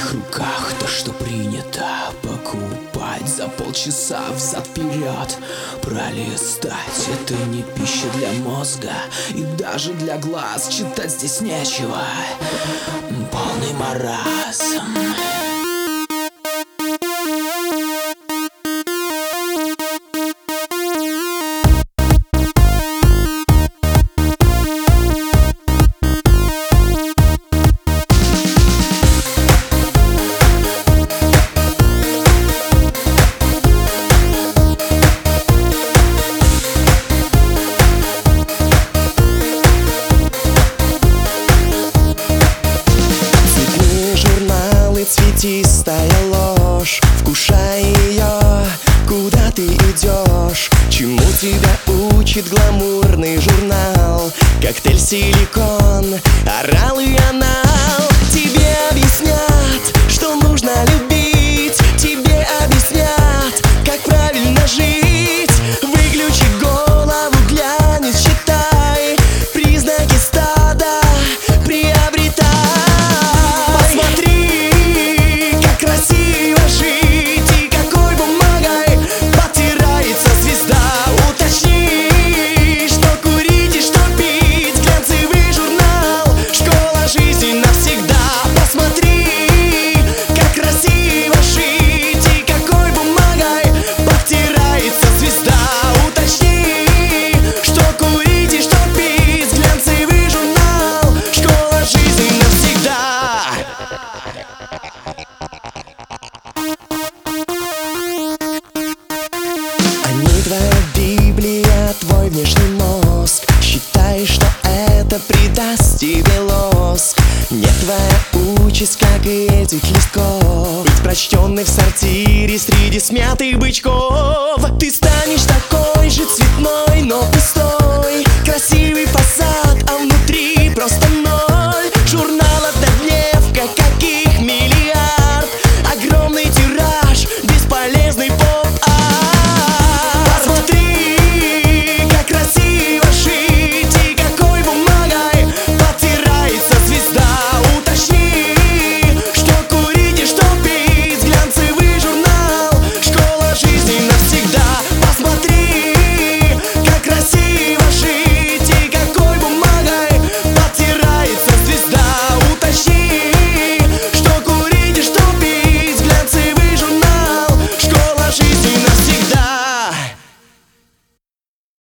твоих руках то, что принято покупать за полчаса взад-вперед пролистать. Это не пища для мозга и даже для глаз. Читать здесь нечего, полный маразм. Цветистая ложь, вкушай ее, куда ты идешь? Чему тебя учит гламурный журнал? Коктейль силикон, орал и анал. Тебе объяснят, что нужно любить. Тебе объяснят, как правильно жить. Выключи голову, глянь и считай признаки стада, приобретай. Посмотри, красиво жить, и какой бумагой подтирается звезда. Уточни, что курить и что пить. Глянцевый журнал, школа жизни навсегда. Посмотри, как красиво жить, и какой бумагой подтирается звезда. Уточни, что курить и что пить. Глянцевый журнал, школа жизни навсегда. Они твоя Библия, твой внешний мозг. Считай, что это придаст тебе лоск. Нет, твоя участь, как и этих листков, быть прочтенной в сортире среди смятых бычков. Ты станешь такой же цветной, но пустой. Красивый фасад, а внутри просто